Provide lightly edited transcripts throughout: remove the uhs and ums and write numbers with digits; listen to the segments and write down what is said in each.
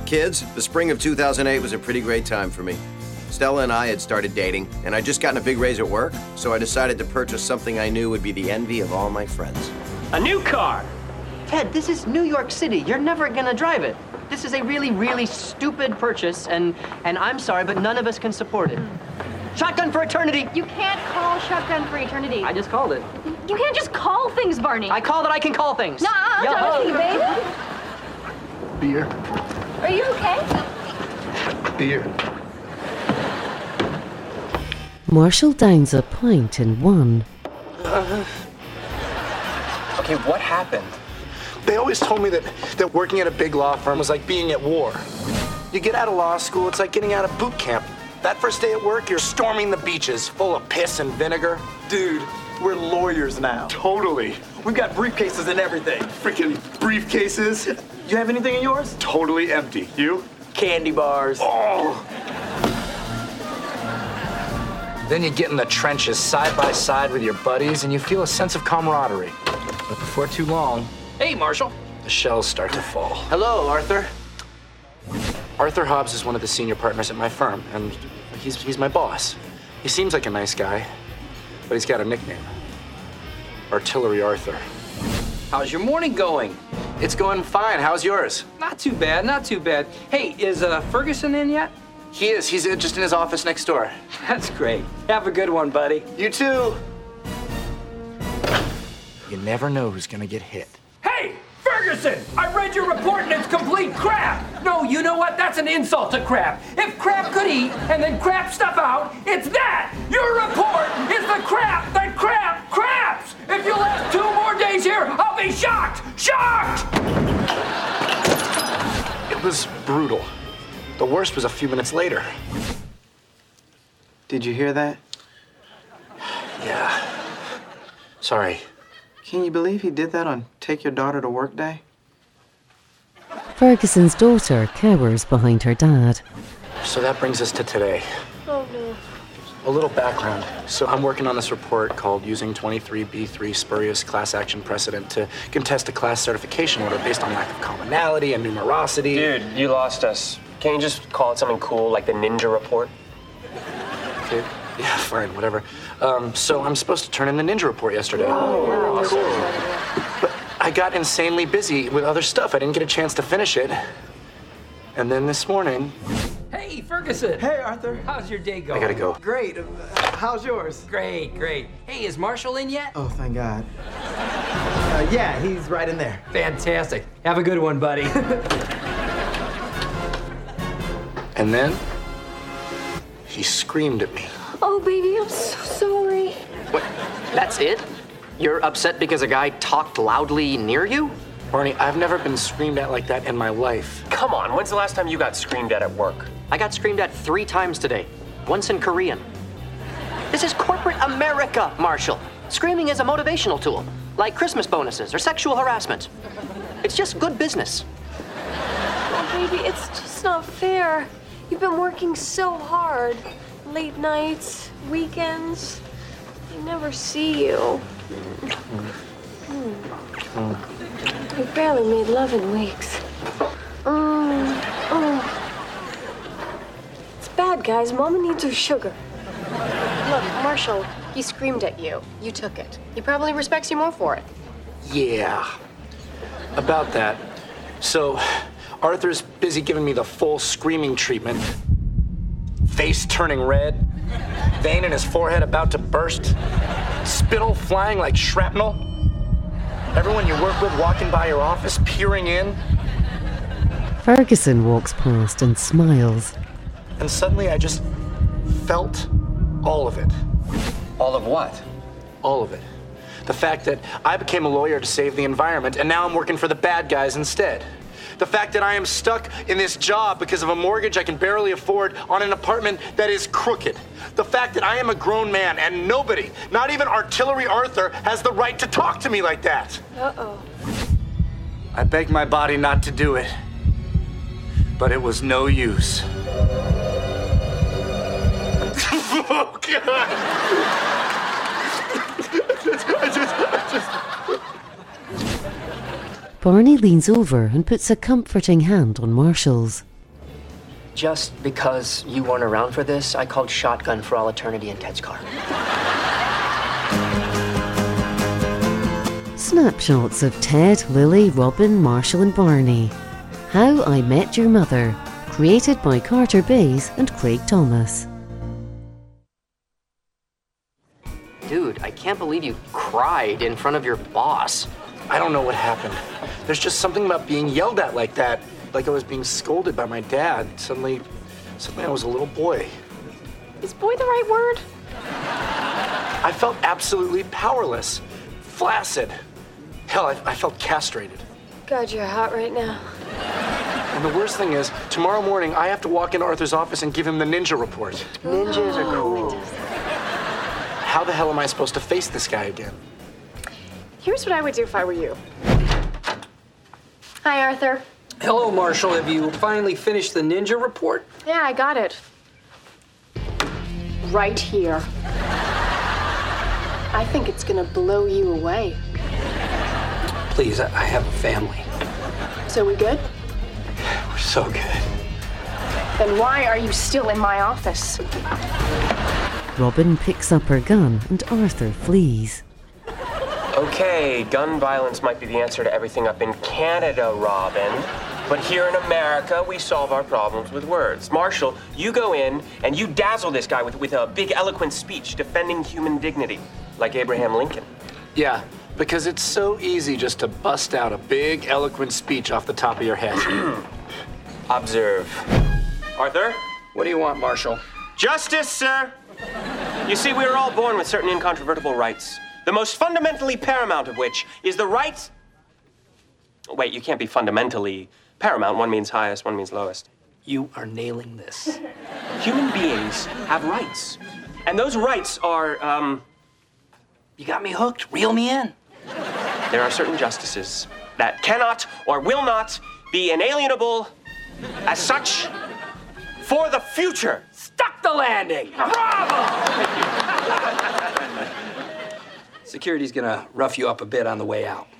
kids, the spring of 2008 was a pretty great time for me. Stella and I had started dating, and I'd just gotten a big raise at work, so I decided to purchase something I knew would be the envy of all my friends. A new car! Ted, this is New York City. You're never gonna drive it. This is a really, really stupid purchase, and I'm sorry, but none of us can support it. Shotgun for eternity! You can't call shotgun for eternity. I just called it. You can't just call things, Barney. I called it, I can call things. Nuh-uh, Yo-ho. baby. Beer. Are you okay? Beer. Marshall downs a pint in one. Okay, what happened? They always told me that working at a big law firm was like being at war. You get out of law school, it's like getting out of boot camp. That first day at work, you're storming the beaches full of piss and vinegar. Dude, we're lawyers now. Totally. We've got briefcases and everything. Freaking briefcases. You have anything in yours? Totally empty. You? Candy bars. Oh! Then you get in the trenches side by side with your buddies and you feel a sense of camaraderie. But before too long, Hey, Marshall. the shells start to fall. Hello, Arthur. Arthur Hobbs is one of the senior partners at my firm, and he's my boss. He seems like a nice guy, but he's got a nickname. Artillery Arthur. How's your morning going? It's going fine. How's yours? Not too bad, not too bad. Hey, is Ferguson in yet? He is. He's just in his office next door. That's great. Have a good one, buddy. You too. You never know who's gonna get hit. Hey, Ferguson! I read your report and it's complete crap! No, you know what? That's an insult to crap. If crap could eat and then crap stuff out, it's that! Your report is the crap that crap craps! If you last 2 more days here, I'll be shocked! Shocked! It was brutal. The worst was a few minutes later. Did you hear that? Yeah. Sorry. Can you believe he did that on Take Your Daughter to Work Day? Ferguson's daughter cowers behind her dad. So that brings us to today. Oh, no. A little background. So I'm working on this report called Using 23B3 Spurious Class Action Precedent to Contest a Class Certification Order based on lack of commonality and numerosity. Dude, you lost us. Can't you just call it something cool like the Ninja Report? Okay. Yeah, fine, whatever. So I'm supposed to turn in the Ninja Report yesterday. Oh, Cool. But I got insanely busy with other stuff. I didn't get a chance to finish it. And then this morning, Hey, Ferguson! Hey, Arthur. How's your day going? I gotta go. Great. How's yours? Great, great. Hey, is Marshall in yet? Oh, thank God. Yeah, he's right in there. Fantastic. Have a good one, buddy. And then he screamed at me. Oh, baby, I'm so sorry. What? That's it? You're upset because a guy talked loudly near you? Barney, I've never been screamed at like that in my life. Come on, when's the last time you got screamed at work? I got screamed at 3 times today. Once in Korean. This is corporate America, Marshall. Screaming is a motivational tool, like Christmas bonuses or sexual harassment. It's just good business. Oh, baby, it's just not fair. You've been working so hard. Late nights, weekends. I never see you. We barely made love in weeks. It's bad, guys. Mama needs her sugar. Look, Marshall, he screamed at you. You took it. He probably respects you more for it. Yeah. About that. So, Arthur's busy giving me the full screaming treatment. Face turning red, vein in his forehead about to burst, spittle flying like shrapnel. Everyone you work with walking by your office, peering in. Ferguson walks past and smiles. And suddenly I just felt all of it. All of what? All of it. The fact that I became a lawyer to save the environment, and now I'm working for the bad guys instead. The fact that I am stuck in this job because of a mortgage I can barely afford on an apartment that is crooked. The fact that I am a grown man and nobody, not even Artillery Arthur, has the right to talk to me like that. Uh-oh. I begged my body not to do it, but it was no use. Oh, God. I just... Barney leans over and puts a comforting hand on Marshall's. Just because you weren't around for this, I called shotgun for all eternity in Ted's car. Snapshots of Ted, Lily, Robin, Marshall and Barney. How I Met Your Mother. Created by Carter Bays and Craig Thomas. Dude, I can't believe you cried in front of your boss. I don't know what happened. There's just something about being yelled at like that, like I was being scolded by my dad. Suddenly I was a little boy. Is boy the right word? I felt absolutely powerless, flaccid. Hell, I felt castrated. God, you're hot right now. And the worst thing is, tomorrow morning I have to walk into Arthur's office and give him the ninja report. Ninjas are cool. How the hell am I supposed to face this guy again? Here's what I would do if I were you. Hi, Arthur. Hello, Marshall. Have you finally finished the ninja report? Yeah, I got it. Right here. I think it's gonna blow you away. Please, I have a family. So we good? We're so good. Then why are you still in my office? Robin picks up her gun and Arthur flees. Okay, gun violence might be the answer to everything up in Canada, Robin. But here in America, we solve our problems with words. Marshall, you go in and you dazzle this guy with a big, eloquent speech defending human dignity, like Abraham Lincoln. Yeah, because it's so easy just to bust out a big, eloquent speech off the top of your head. Observe. Arthur? What do you want, Marshall? Justice, sir! You see, we are all born with certain incontrovertible rights, the most fundamentally paramount of which is the right... Wait, you can't be fundamentally paramount. One means highest, one means lowest. You are nailing this. Human beings have rights. And those rights are, You got me hooked. Reel me in. There are certain justices that cannot or will not be inalienable as such for the future. Stuck the landing. Bravo! Security's gonna rough you up a bit on the way out.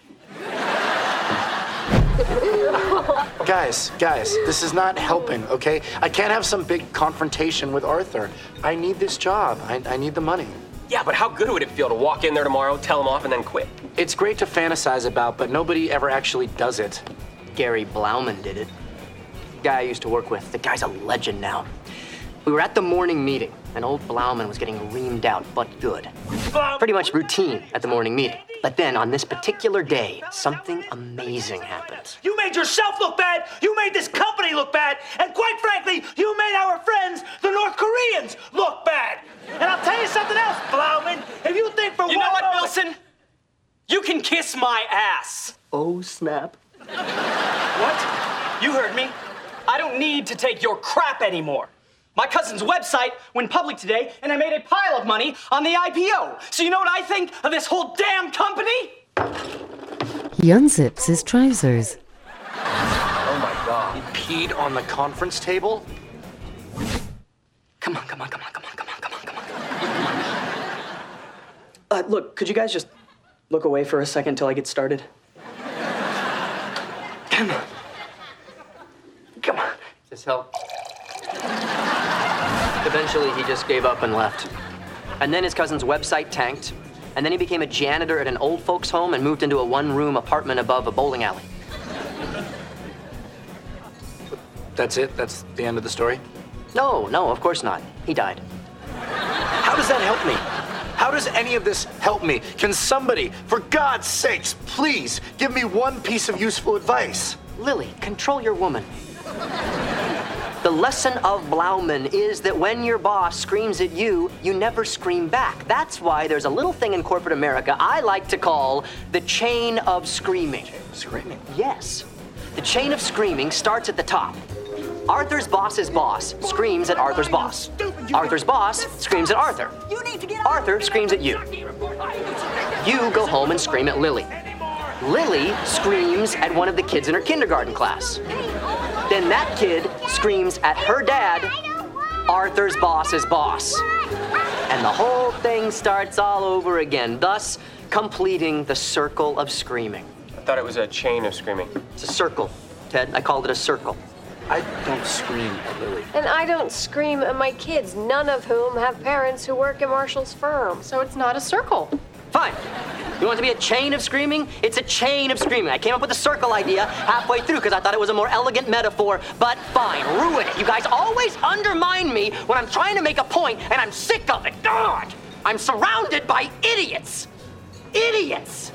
Guys, this is not helping, okay? I can't have some big confrontation with Arthur. I need this job. I need the money. Yeah, but how good would it feel to walk in there tomorrow, tell him off, and then quit? It's great to fantasize about, but nobody ever actually does it. Gary Blauman did it. Guy I used to work with. The guy's a legend now. We were at the morning meeting, and old Blauman was getting reamed out, but good. Pretty much routine at the morning meeting. But then, on this particular day, something amazing happened. You made yourself look bad, you made this company look bad, and quite frankly, you made our friends, the North Koreans, look bad. And I'll tell you something else, Blauman. If you think for You know what, Wilson? You can kiss my ass. Oh, snap. What? You heard me. I don't need to take your crap anymore. My cousin's website went public today, and I made a pile of money on the IPO. So you know what I think of this whole damn company? He unzips his trousers. Oh my God. He peed on the conference table? Come on. Look, could you guys just look away for a second till I get started? Come on. Does this help? Eventually, he just gave up and left. And then his cousin's website tanked. And then he became a janitor at an old folks' home and moved into a one-room apartment above a bowling alley. That's it? That's the end of the story? No, of course not. He died. How does that help me? How does any of this help me? Can somebody, for God's sakes, please give me one piece of useful advice? Lily, control your woman. The lesson of Blauman is that when your boss screams at you, you never scream back. That's why there's a little thing in corporate America I like to call the chain of screaming. Screaming? Yes. The chain of screaming starts at the top. Arthur's boss's boss screams at Arthur's boss. Arthur's boss screams at Arthur. Arthur screams at you. You go home and scream at Lily. Lily screams at one of the kids in her kindergarten class. Then that kid screams at her dad, Arthur's boss's boss. And the whole thing starts all over again, thus completing the circle of screaming. I thought it was a chain of screaming. It's a circle, Ted. I called it a circle. I don't scream at Lily. And I don't scream at my kids, none of whom have parents who work at Marshall's firm. So it's not a circle. Fine. You want it to be a chain of screaming? It's a chain of screaming. I came up with the circle idea halfway through because I thought it was a more elegant metaphor, but fine, ruin it. You guys always undermine me when I'm trying to make a point, and I'm sick of it. God! I'm surrounded by idiots. Idiots!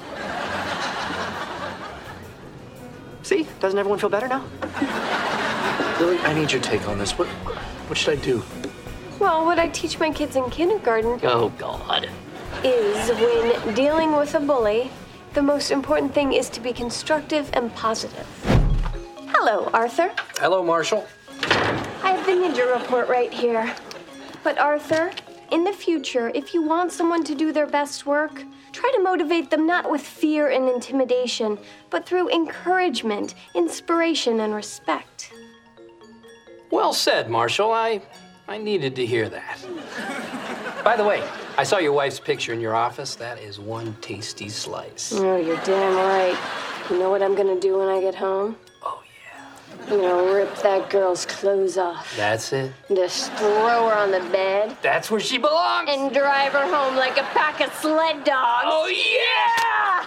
See? Doesn't everyone feel better now? Lily, I need your take on this. What should I do? Well, what I teach my kids in kindergarten Oh, God. is when dealing with a bully, the most important thing is to be constructive and positive. Hello, Arthur. Hello, Marshall. I have the ninja report right here. But Arthur, in the future, if you want someone to do their best work, try to motivate them not with fear and intimidation, but through encouragement, inspiration, and respect. Well said, Marshall. I needed to hear that. By the way, I saw your wife's picture in your office. That is one tasty slice. Oh, you're damn right. You know what I'm gonna do when I get home? Oh, yeah. I'm gonna rip that girl's clothes off. That's it? Just throw her on the bed. That's where she belongs. And drive her home like a pack of sled dogs. Oh, yeah!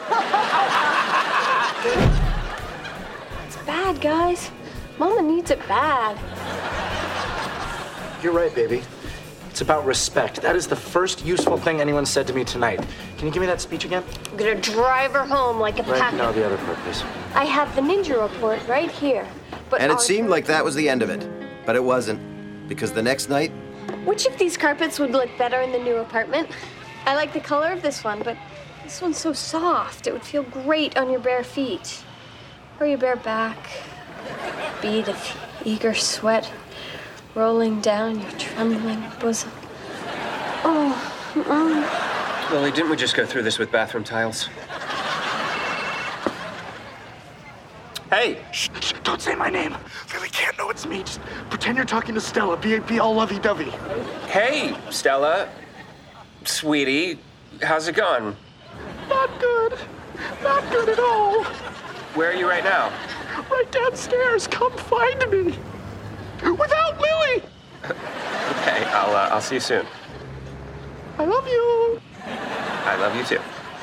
It's bad, guys. Mama needs it bad. You're right, baby. It's about respect. That is the first useful thing anyone said to me tonight. Can you give me that speech again? I'm gonna drive her home like a pack No, of... the other part, please. I have the ninja report right here. But And it seemed like that was the end of it. But it wasn't. Because the next night, Which of these carpets would look better in the new apartment? I like the color of this one, but this one's so soft. It would feel great on your bare feet. Or your bare back. Bead of eager sweat rolling down your trembling bosom. Oh, Lily, didn't we just go through this with bathroom tiles? Hey! Shh, don't say my name. Lily can't know it's me. Just pretend you're talking to Stella. Be all lovey-dovey. Hey, Stella. Sweetie, how's it going? Not good. Not good at all. Where are you right now? Right downstairs. Come find me. Without Lily. Okay, I'll see you soon. I love you. I love you too.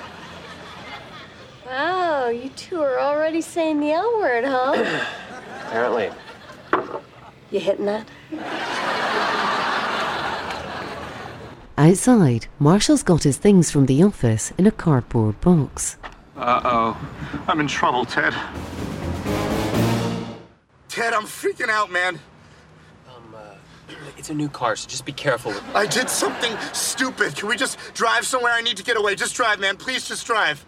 wow, you two are already saying the L word, huh? Apparently. You hitting that? Outside, Marshall's got his things from the office in a cardboard box. Uh-oh. I'm in trouble, Ted. Ted, I'm freaking out, man. It's a new car, so just be careful. I did something stupid. Can we just drive somewhere? I need to get away. Just drive, man. Please just drive.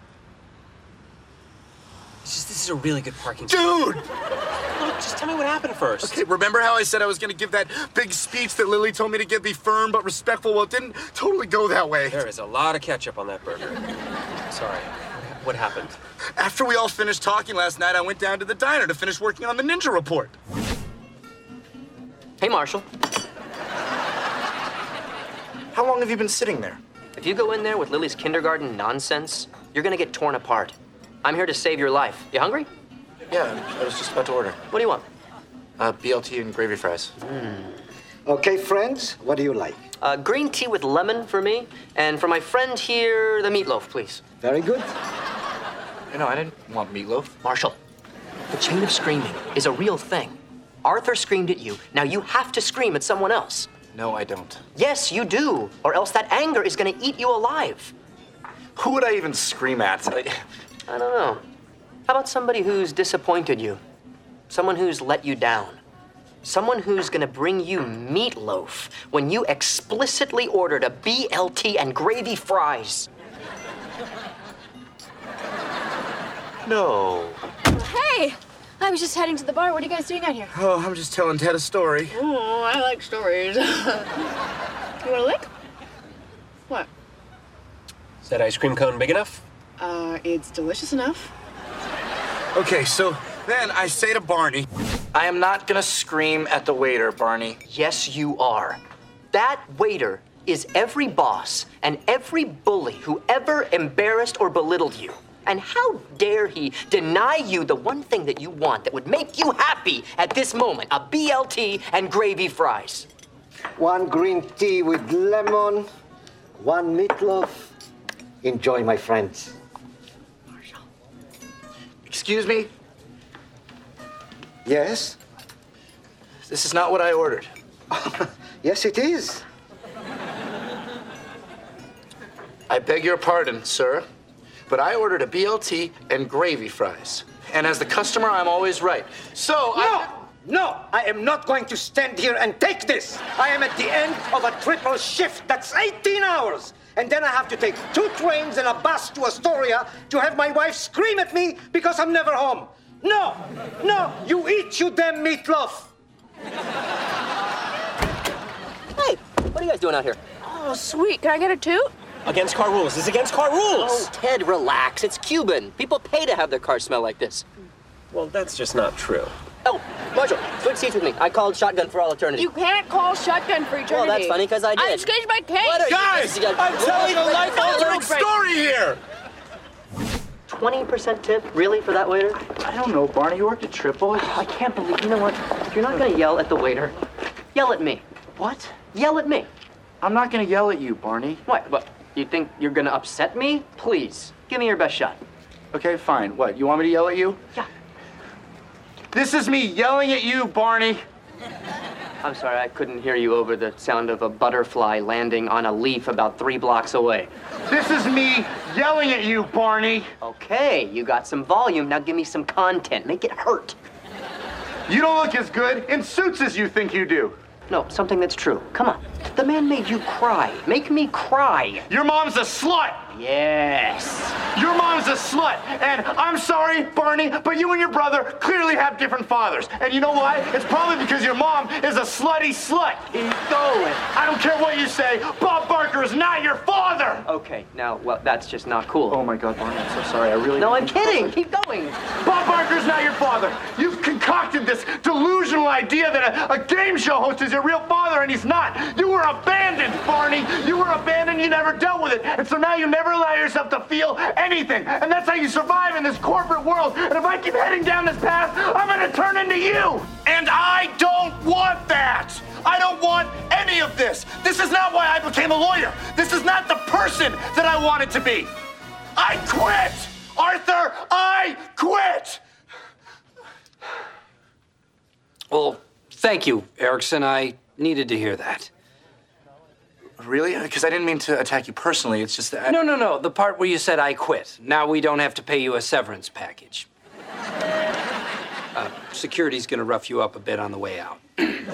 This is a really good parking Dude! Look, just tell me what happened first. Okay, remember how I said I was going to give that big speech that Lily told me to give, be firm but respectful? Well, it didn't totally go that way. There is a lot of ketchup on that burger. Sorry. What happened? After we all finished talking last night, I went down to the diner to finish working on the ninja report. Hey, Marshall. How long have you been sitting there? If you go in there with Lily's kindergarten nonsense, you're gonna get torn apart. I'm here to save your life. You hungry? Yeah, I was just about to order. What do you want? BLT and gravy fries. Okay, friends, what do you like? Green tea with lemon for me, and for my friend here, the meatloaf, please. Very good. No, I didn't want meatloaf. Marshall, the chain of screaming is a real thing. Arthur screamed at you. Now you have to scream at someone else. No, I don't. Yes, you do, or else that anger is gonna eat you alive. Who would I even scream at? I don't know. How about somebody who's disappointed you? Someone who's let you down? Someone who's gonna bring you meatloaf when you explicitly ordered a BLT and gravy fries? No. Hey! I was just heading to the bar. What are you guys doing out here? Oh, I'm just telling Ted a story. Oh, I like stories. You want a lick? What? Is that ice cream cone big enough? It's delicious enough. Okay, so then I say to Barney, I am not gonna scream at the waiter, Barney. Yes, you are. That waiter is every boss and every bully who ever embarrassed or belittled you. And how dare he deny you the one thing that you want that would make you happy at this moment, a BLT and gravy fries. 1 green tea with lemon, 1 meatloaf. Enjoy, my friends. Excuse me? Yes? This is not what I ordered. Yes, it is. I beg your pardon, sir, but I ordered a BLT and gravy fries. And as the customer, I'm always right. So No, I am not going to stand here and take this. I am at the end of a triple shift. That's 18 hours. And then I have to take 2 trains and a bus to Astoria to have my wife scream at me because I'm never home. No, you eat, you damn meatloaf. Hey, what are you guys doing out here? Oh, sweet. Can I get a toot? Against car rules. This is against car rules. Oh, Ted, relax. It's Cuban. People pay to have their cars smell like this. Well, that's just not true. Oh, Marshall, switch seats with me. I called shotgun for all eternity. You can't call shotgun for eternity. Well, that's funny, because I did. I exchanged my case. Guys, I'm telling a life-altering story here. 20% tip? Really, for that waiter? I don't know, Barney. You worked at Triple. I can't believe... You know what? If you're not going to yell at the waiter, yell at me. What? Yell at me. I'm not going to yell at you, Barney. What? You think you're going to upset me? Please, give me your best shot. Okay, fine. What, you want me to yell at you? Yeah. This is me yelling at you, Barney. I'm sorry, I couldn't hear you over the sound of a butterfly landing on a leaf about 3 blocks away. This is me yelling at you, Barney. Okay, you got some volume. Now give me some content. Make it hurt. You don't look as good in suits as you think you do. No, something that's true. Come on. The man made you cry. Make me cry. Your mom's a slut. Yes. Your mom's a slut. And I'm sorry, Barney, but you and your brother clearly have different fathers. And you know why? It's probably because your mom is a slutty slut. Keep going. I don't care what you say. Bob Barker is not your father. Okay, now, well, that's just not cool. Oh my God, Barney, I'm so sorry. I really... No, I'm kidding. Keep going. Bob Barker's not your father. You've concocted this delusional idea that a game show host is your real father, and he's not. You were abandoned, Barney. You were abandoned. You never dealt with it. And so now you never allow yourself to feel anything. And that's how you survive in this corporate world. And if I keep heading down this path, I'm going to turn into you. And I don't want that. I don't want any of this. This is not why I became a lawyer. This is not the person that I wanted to be. I quit. Arthur, I quit. Well, thank you, Erickson. I needed to hear that. Really? Because I didn't mean to attack you personally. It's just that... No. The part where you said I quit. Now we don't have to pay you a severance package. Security's gonna rough you up a bit on the way out.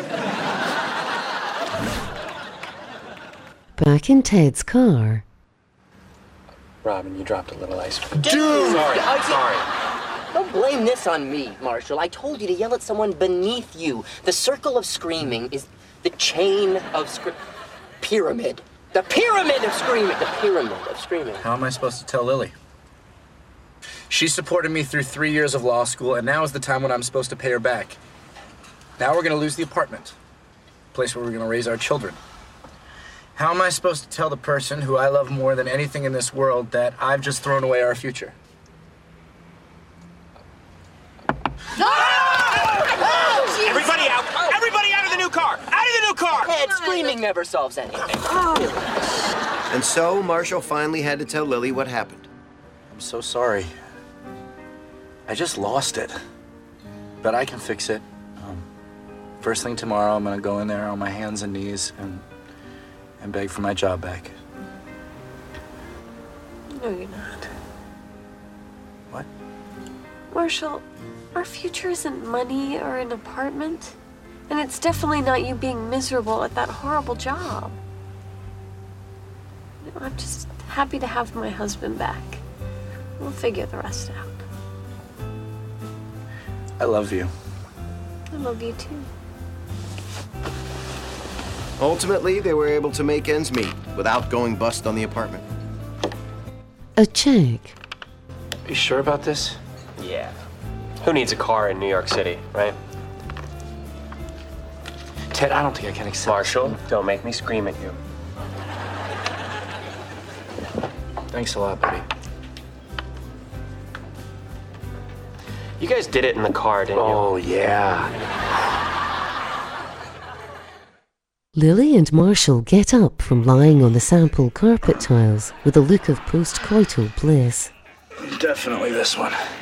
Back in Ted's car. Robin, you dropped a little ice cream. Dude! Sorry. Don't blame this on me, Marshall. I told you to yell at someone beneath you. The circle of screaming is the chain of pyramid. The pyramid of screaming. The pyramid of screaming. How am I supposed to tell Lily? She supported me through 3 years of law school, and now is the time when I'm supposed to pay her back. Now we're going to lose the apartment, place where we're going to raise our children. How am I supposed to tell the person who I love more than anything in this world that I've just thrown away our future? Everybody out! Everybody out of the new car! Out of the new car! Ted, screaming never solves anything. And so Marshall finally had to tell Lily what happened. I'm so sorry. I just lost it. But I can fix it. First thing tomorrow, I'm gonna go in there on my hands and knees and beg for my job back. No, you're not. What? Marshall, our future isn't money or an apartment. And it's definitely not you being miserable at that horrible job. I'm just happy to have my husband back. We'll figure the rest out. I love you. I love you too. Ultimately, they were able to make ends meet without going bust on the apartment. A check. Are you sure about this? Yeah. Who needs a car in New York City, right? Ted, I don't think I can accept... Marshall, don't make me scream at you. Thanks a lot, buddy. guys did it in the car, didn't you? Oh, yeah. Lily and Marshall get up from lying on the sample carpet tiles with a look of post-coital bliss. Definitely this one.